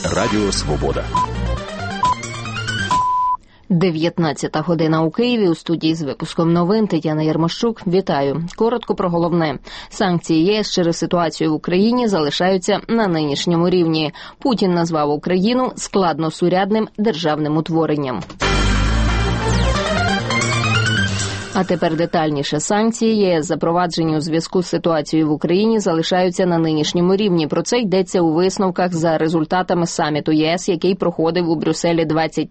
Радіо Свобода. 19 година у Києві. У студії з випуском новин Тетяна Ярмощук. Вітаю. Коротко про головне. Санкції ЄС через ситуацію в Україні залишаються на нинішньому рівні. Путін назвав Україну складносурядним державним утворенням. А тепер детальніше. Санкції ЄС, запроваджені у зв'язку з ситуацією в Україні, залишаються на нинішньому рівні. Про це йдеться у висновках за результатами саміту ЄС, який проходив у Брюсселі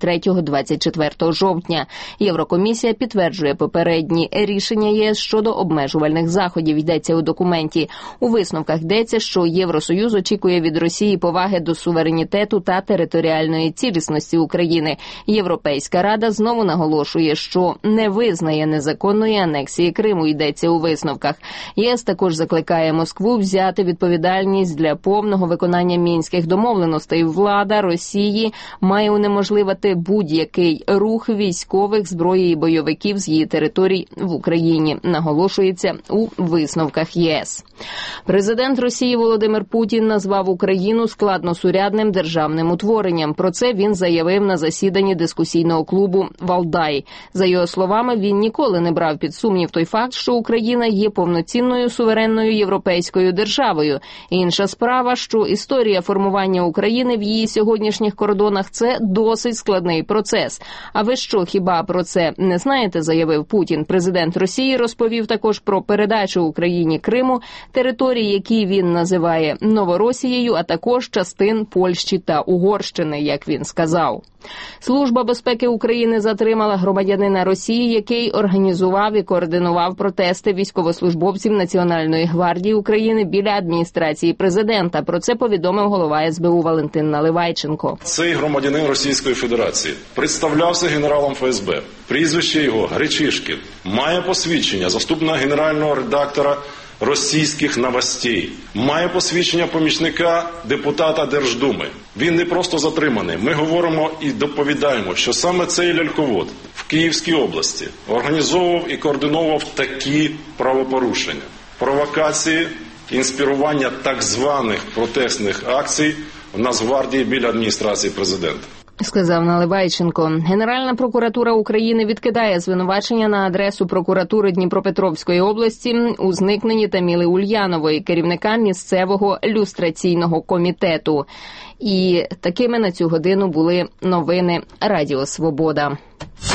23-24 жовтня. Єврокомісія підтверджує попередні рішення ЄС щодо обмежувальних заходів, йдеться у документі. У висновках йдеться, що Євросоюз очікує від Росії поваги до суверенітету та територіальної цілісності України. Європейська Рада знову наголошує, що не визнає незаконної анексії Криму, йдеться у висновках. ЄС також закликає Москву взяти відповідальність для повного виконання мінських домовленостей. Влада Росії має унеможливити будь-який рух військових, зброї і бойовиків з її територій в Україні, наголошується у висновках ЄС. Президент Росії Володимир Путін назвав Україну складносурядним державним утворенням. Про це він заявив на засіданні дискусійного клубу «Валдай». За його словами, він ніколи не брав під сумнів той факт, що Україна є повноцінною суверенною європейською державою. Інша справа, що історія формування України в її сьогоднішніх кордонах – це досить складний процес. А ви що, хіба про це не знаєте, заявив Путін. Президент Росії розповів також про передачу Україні Криму, території, які він називає Новоросією, а також частин Польщі та Угорщини, як він сказав. Служба безпеки України затримала громадянина Росії, який організував і координував протести військовослужбовців Національної гвардії України біля адміністрації президента. Про це повідомив голова СБУ Валентин Наливайченко. Цей громадянин Російської Федерації представлявся генералом ФСБ. Прізвище його Гречишкін. Має посвідчення заступника генерального редактора російських новостей. Має посвідчення помічника депутата Держдуми. Він не просто затриманий. Ми говоримо і доповідаємо, що саме цей ляльковод в Київській області організовував і координував такі правопорушення. Провокації, інспірування так званих протестних акцій в Нацгвардії біля адміністрації президента. Сказав Наливайченко. Генеральна прокуратура України відкидає звинувачення на адресу прокуратури Дніпропетровської області у зникненні Таміли Ульянової, керівника місцевого люстраційного комітету. І такими на цю годину були новини Радіо Свобода.